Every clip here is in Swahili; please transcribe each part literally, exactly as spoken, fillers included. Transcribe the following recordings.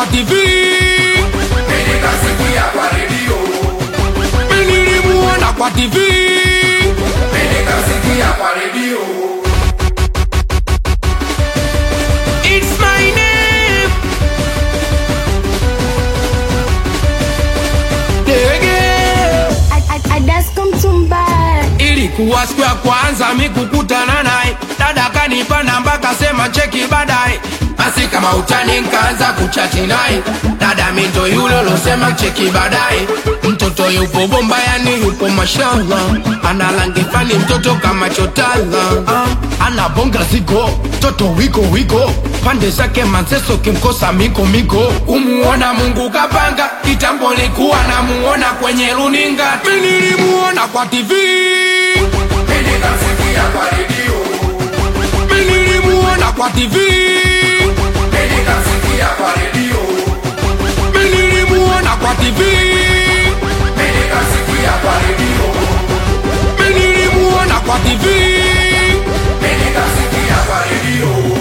kwa T V, mimi nikasikia kwa radio. mimi nilimuona kwa T V, mimi nikasikia kwa radio. It's my name Dege. Adasko Mtumba. Ilikuwa siku ya kwanza mi kukutana naye, dada kanipa namba kasema cheki baadaye. Basi kama utani nikaanza kuchati naye, dada mi ndo yule losema cheki baadaye. Mtoto yupo bomba yani yupo mashallah, ana rangi fani mtoto kama chotala. uh, Ana bonga zigo, toto wiko wiko, pande zake manseso kimkosa miko miko. Umuona Mungu kapanga, kitambo likuwa na muona kwenye runinga. Mimi nilimuona kwa T V, mimi nikasikia kwa radio. mimi nilimuona kwa T V, mimi nikasikia kwa radio. mimi nilimuona kwa T V, mimi nikasikia kwa radio. mimi nilimuona kwa T V. mimi nikasikia kwa radio.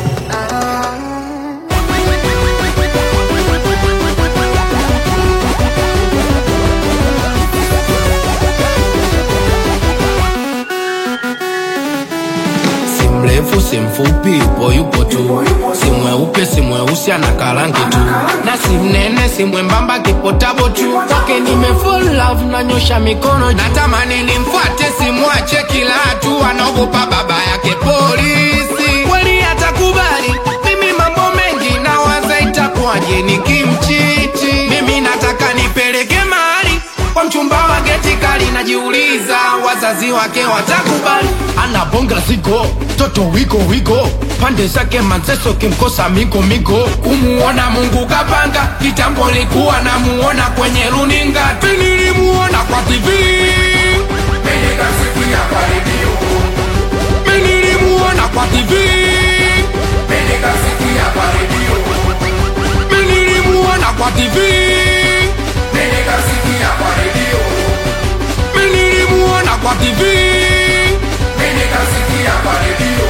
Si mrefu si mfupi yupo yupo tu, si mweupe si mweusi ana karangi tu, na si mnene si mwembamba kipotabo tu. Kwake nime fall love na nyosha mikono, natamani nimfuate simwache kila hatua, anaogopa baba yake polisi. Kweli atakubali mimi mambo mengi na waza itakuwaje nikimchiti. Mimi nataka nipeleke mahali kwa mchumba wa geti kali, najiuliza wazazi wake watakubali. Ana bonga zigo, toto wiko wiko, pande zake manseso kimkosa miko miko. Umuona Mungu kapanga, kitambo likuwa na muona kwenye runinga. Mimi nilimuona kwa T V, mimi nikasikia kwa radio. mimi nilimuona kwa T V, mimi nikasikia kwa radio. mimi nilimuona kwa T V, mimi nikasikia kwa radio. mimi nilimuona kwa T V. mimi nikasikia kwa radio.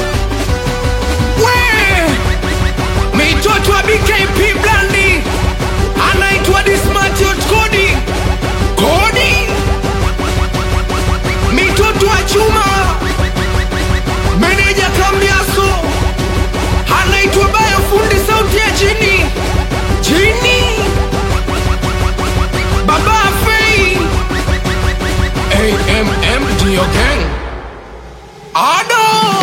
Mitoto wa B K P Blandi anaitwa Dismatiot Kodi Kodi, mitoto wa chuma meneja Kambiaso anaitwa Bayo fundi sauti ya chini chini, Baba Fei A M M Dio Gang Ado